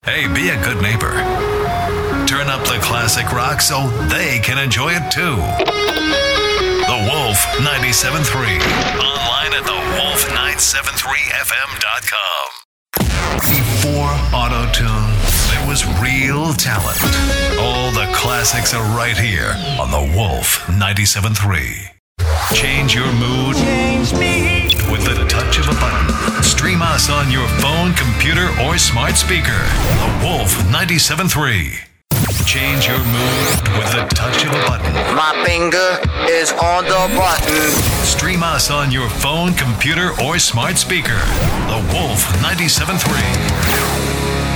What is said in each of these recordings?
Hey, be a good neighbor. Turn up the classic rock so they can enjoy it too. The Wolf 97.3. Online at thewolf973fm.com. Before auto-tune, there was real talent. All the classics are right here on the Wolf 97.3. Change your mood. Change me with the touch of a button. Stream us on your phone, computer, or smart speaker. The Wolf 97.3. Change your mood with the touch of a button. My finger is on the button. Stream us on your phone, computer, or smart speaker. The Wolf 97.3.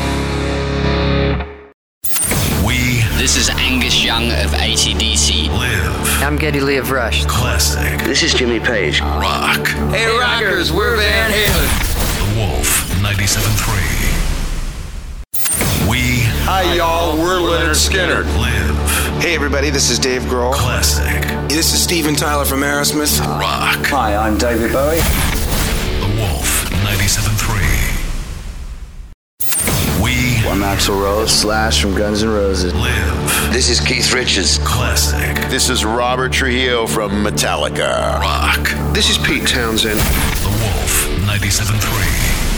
This is Angus Young of AC/DC. Live. I'm Geddy Lee of Rush. Classic. This is Jimmy Page. Rock. Hey, rockers, we're Van Halen. The Wolf 97.3. Hi, y'all. We're Leonard Skinner. Live. Hey, everybody. This is Dave Grohl. Classic. This is Steven Tyler from Aerosmith. Rock. Hi, I'm David Bowie. The Wolf 97.3. I'm Axl Rose. Slash from Guns N' Roses. Live. This is Keith Richards. Classic. This is Robert Trujillo from Metallica. Rock. This is Pete Townsend. The Wolf 97.3.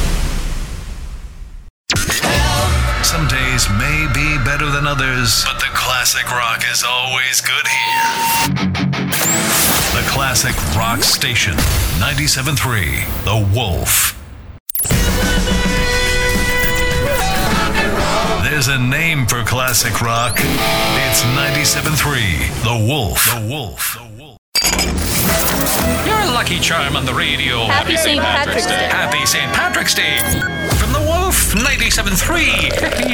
Some days may be better than others, but the classic rock is always good here. The Classic Rock Station, 97.3, The Wolf. There's a name for classic rock. It's 97.3, The Wolf. The Wolf. The Wolf. You're a lucky charm on the radio. Happy St. Patrick's Day. Happy St. Patrick's Day. From The Wolf, 97.3.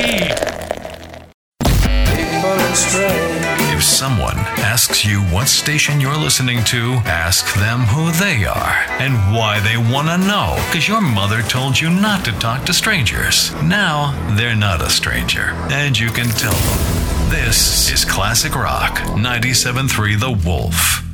If someone asks you what station you're listening to, ask them who they are and why they want to know. Because your mother told you not to talk to strangers. Now, they're not a stranger, and you can tell them. This is Classic Rock, 97.3 The Wolf.